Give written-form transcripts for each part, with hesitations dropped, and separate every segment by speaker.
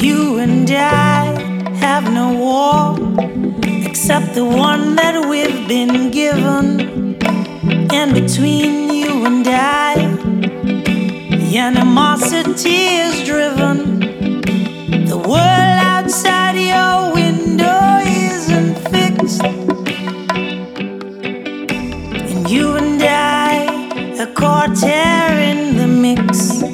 Speaker 1: You and I have no war except the one that we've been given. And between you and I, the animosity is driven. The world outside your window isn't fixed. And you and I, a quarter in the mix.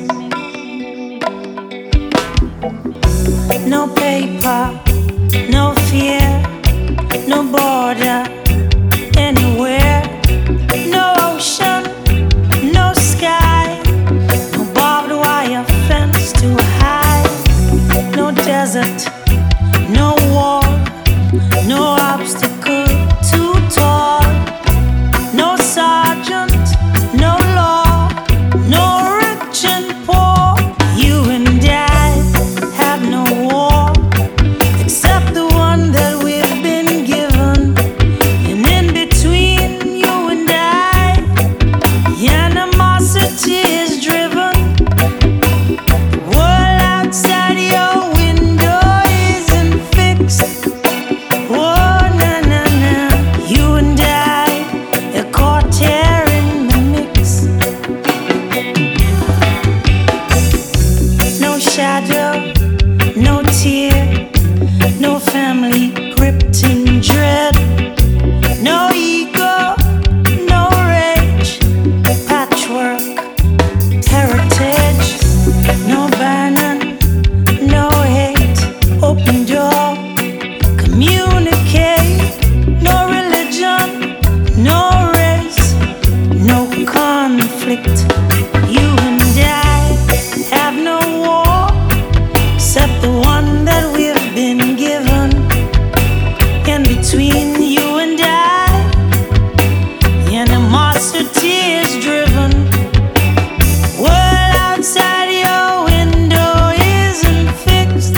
Speaker 1: No paper, no fear, no border anywhere. No ocean, no sky, no barbed wire fence to hide. No desert, no wall, no obstacle too tall. No sergeant, no law, no rich and poor. You and I have no war except the one that we've been given. And in between you and I, the animosity is driven. The world outside your window isn't fixed. Oh, na na na. You and I, a quarter in the mix. No shadow, no tear, no family gripped in dread. No ego, no rage, patchwork, heritage. No banner, no hate, open door, communicate. No religion, no race, no conflict. You and I have no war except the one that we've been given. And between you and I, the animosity is driven. World outside your window isn't fixed.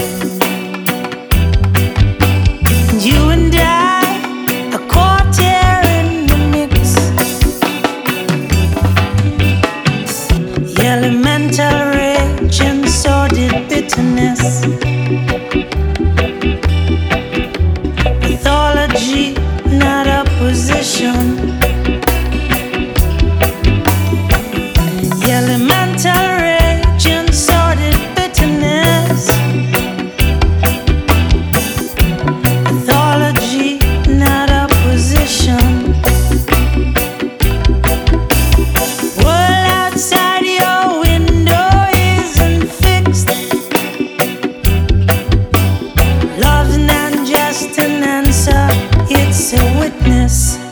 Speaker 1: And you and I, a quarter in the mix. The elemental rage and sordid bitterness. Mythology, not opposition. The elemental rage and sordid bitterness. Mythology, not opposition. World outside your window isn't fixed. Love's not just an answer, it's a witness.